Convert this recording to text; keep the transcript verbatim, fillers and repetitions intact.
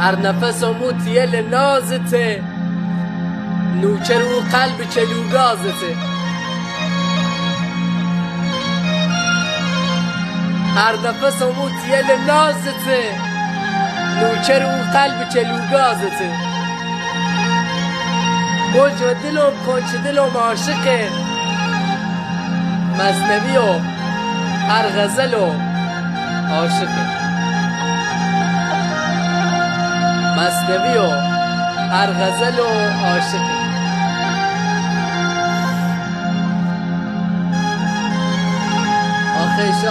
هر نفس و موتیل نازته، نوچر و قلب چلوگازته. هر نفس و موتیل نازته، نوچر و قلب چلوگازته. گنج و دلم کنچ دلم عاشقه، مثنوی و هر غزل و عاشقه. مثنوی و هر غزل و عاشقه.